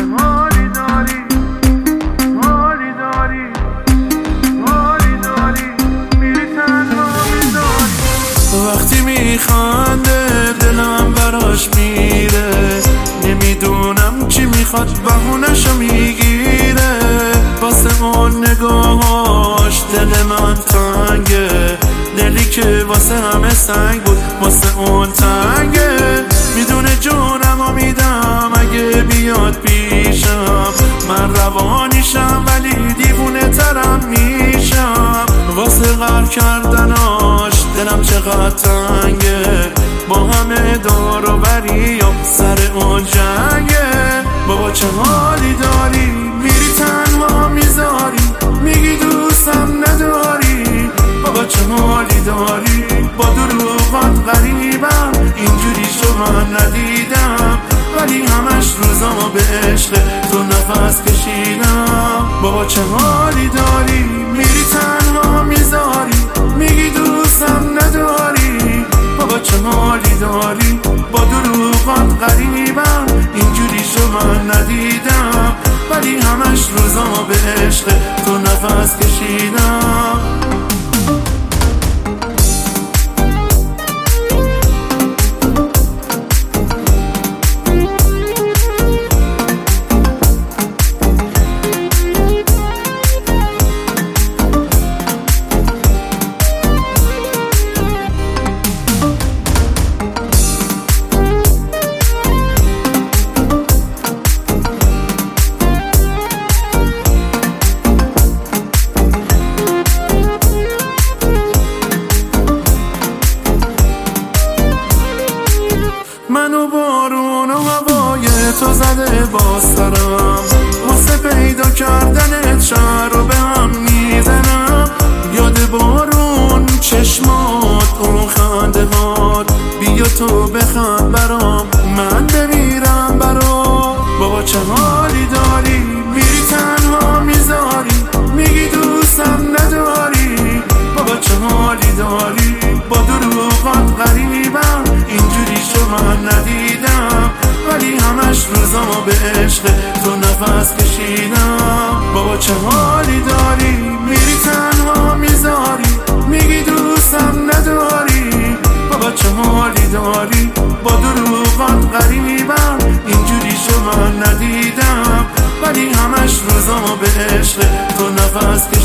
چه حالی داری، حالی داری، حالی داری، میری تنها میذاری. وقتی میخنده دلم براش میره، نمیدونم چی میخواد بهونه‌شو میگیره. واسه اون نگاهاش دل من تنگه، دلی که واسه همه سنگ بود واسه اون تنگه. میدونه جونمو میدم اگه بیاد پیشم، من روانیشم ولی دیوونه ترم میشم. واسه غر کردناش دلم چقدر تنگه، با همه دار و بری و سر اون جنگه. بابا چه حالی داری، میری تنها میذاری، میگی دوستم نداری. بابا چه حالی داری، با دروغات غریبم، اینجوری شو من ندیدم، ولی همش روزامو به عشق تو نفس کشیدم. بابا چه حالی داری، میری تنها میذاری، میگی دوستم نداری. بابا چه حالی داری، با دروغات غریبم، اینجوری شو من ندیدم، ولی همش روزامو به عشق تو نفس کشیدم. منو بارون و هوای تو زده با سرم، واسه پیدا کردنت شهر رو به هم میزنم. یاد بارون چشمات اون خنده هات، بیا تو بخند برام من بمیرم برام. بابا چه حالی داری، میری تنها میذاری، میگی دوستم نداری. بابا چه حالی داری، با دروغات غریبم، اینجوری شو من ندیدم، ولی همش روزامو به عشق تو نفس کشیدم. بابا چه حالی داری، میری تنها میذاری، میگی دوستم نداری. بابا چه حالی داری، با دروغات غریبم، اینجوری شو من ندیدم، ولی همش روزامو به عشق تو نفس کشیدم.